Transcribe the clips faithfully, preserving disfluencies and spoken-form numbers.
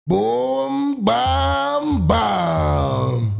Boom, bam, bam.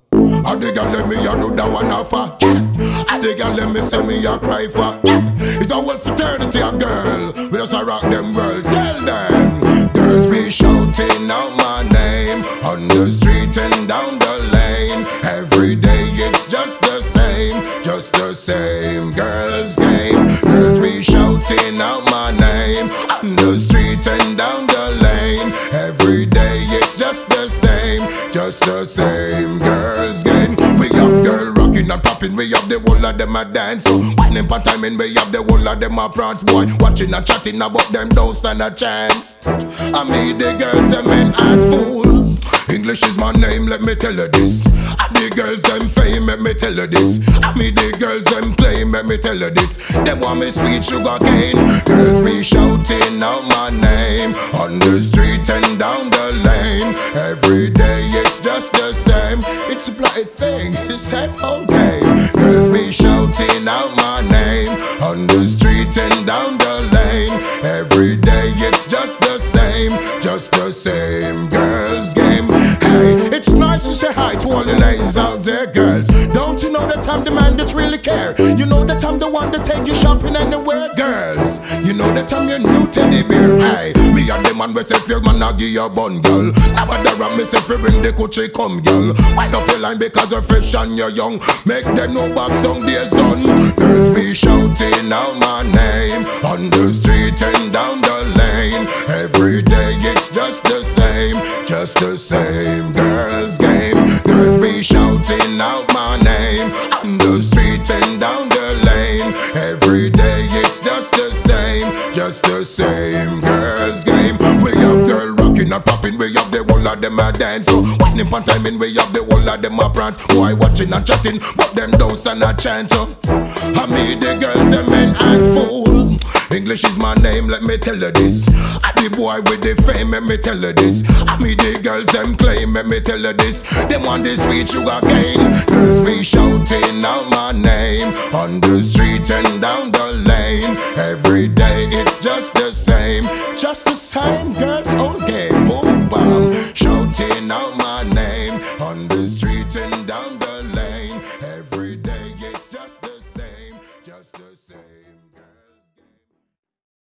I the girl let me a do that one offer. I the girl let me say me a cry for. It's a whole fraternity a girl. We just a rock them world. Tell them girls be shouting out my name on the street and down the lane. Every day it's just the same, just the same girls game. Girls be shouting out my name on the street and down the lane. Every day it's just the same, just the same girls game. We have girl rocking and popping, we have the whole of them a dance. So whining for timing, we have the whole of them a prance. Boy, watching and chatting about them don't stand a chance. I meet the girls and men act fool. English is my name, let me tell you this. I the girls them fame, let me tell you this. I meet the girls them claim, let me tell you this. Them want me sweet sugar cane. Girls be shouting out my name on the street and down the lane. Every day it's just the same. It's a blind thing, it's that whole game. Girls be shouting out my name on the street and down the lane. Every day it's just the same, just the same girls game. Hey, it's nice to say hi to all the ladies out there, girls. Don't you know that I'm the man that really care? You know that I'm the one that take you shopping anywhere, girls. You know that I'm your new teddy bear. Hey, me and the man we say feel man I give you a bun, girl. Now I around me say fi bring the Gucci come, girl. Wind up your line because you're fresh and you're young. Make them no box down, days done. Girls be shouting out my name on the street and down the lane. Every day it's just the same, just the same girls game. Girls be shouting out my name on the street and down the lane. Every day it's just the same, just the same girls game. We have girl rocking and popping, we have the whole of them a dance. So whining for timing, we have the whole of them a prance. Boy watching and chatting, but them don't stand a chance. So I meet the girls and men as fool. English is my name, let me tell you this. I the boy with the fame, let me tell you this. I meet the girls them claim, let me tell you this. Them want this sweet sugar cane. Girls be shouting out my name on the street and down the lane. Every day it's just the same, just the same girl.